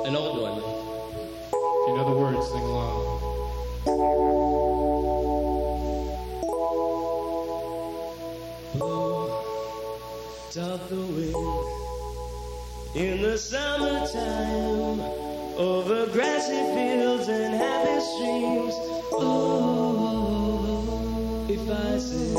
An old one. If you know the words, sing along. Of the wind in the summertime over grassy fields and happy streams. Oh, if I sing,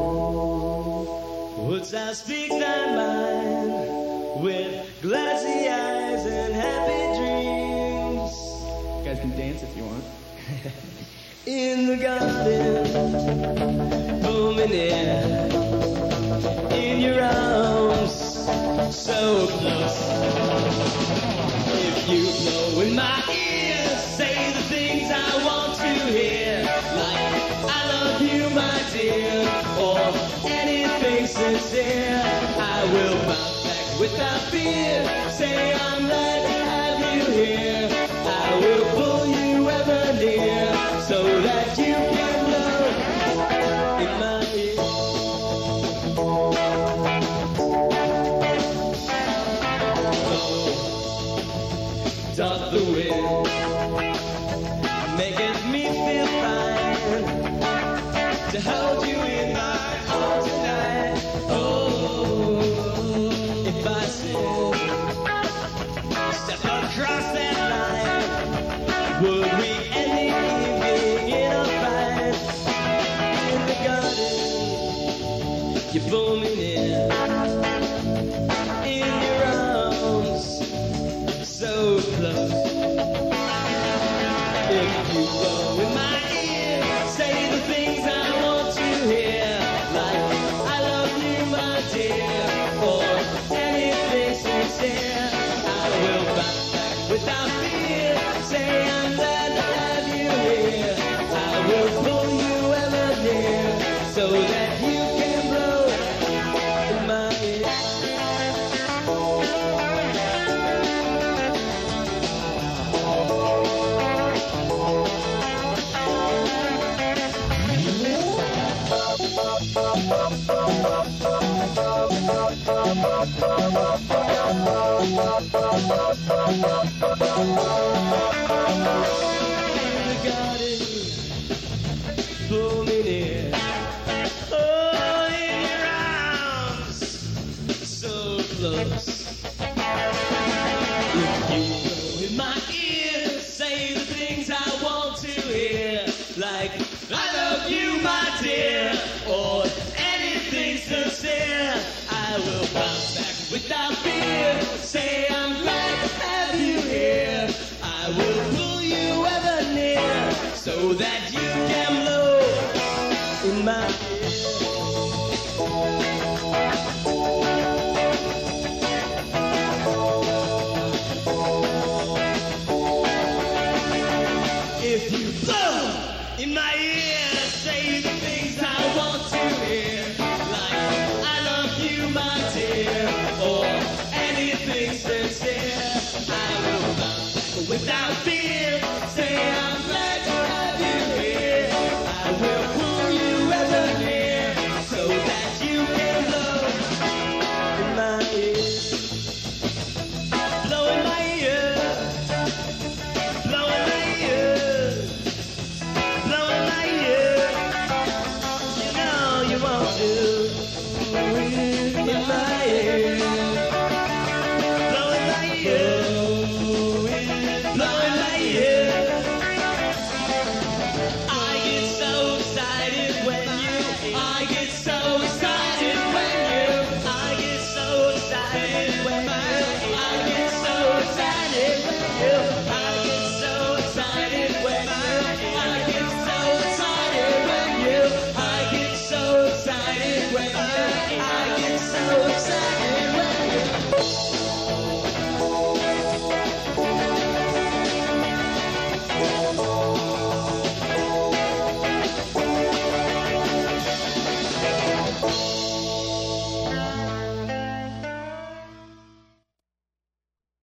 wouldst thou speak thy mind with glassy eyes and happy dreams? You guys can dance if you want. In the garden, blooming air, in your arms, so close. If you blow in my ear, say the things I want to hear, like I love you, my dear, or anything sincere. I will bounce back without fear, say I'm glad to have you here. I will pull you ever near, so that you can blow in my ear. Doth the wind maketh me feel fine to hold you in my arms tonight. Oh, if I said step across that line, would we end the evening in a fight? In the garden, you're blooming in your arms, so close. If you blow in my ear, say the things I want to hear, like I love you, my dear, or anything sincere. I will bounce back without fear, say I'm glad to have you here. I will pull you ever near, so that you can blow in my ear. In the garden, blooming in. Oh, in your arms, so close. If you blow in my ear, say the things I want to hear, like I love you, my dear, or anything sincere. I will bounce back without fear, say I'm glad to have you here. I will pull you ever near, so that you can blow in my if you blow in my ear, say the things I want to hear, like I love you, my dear, or anything sincere. I will bounce back without fear, say I'm glad to have you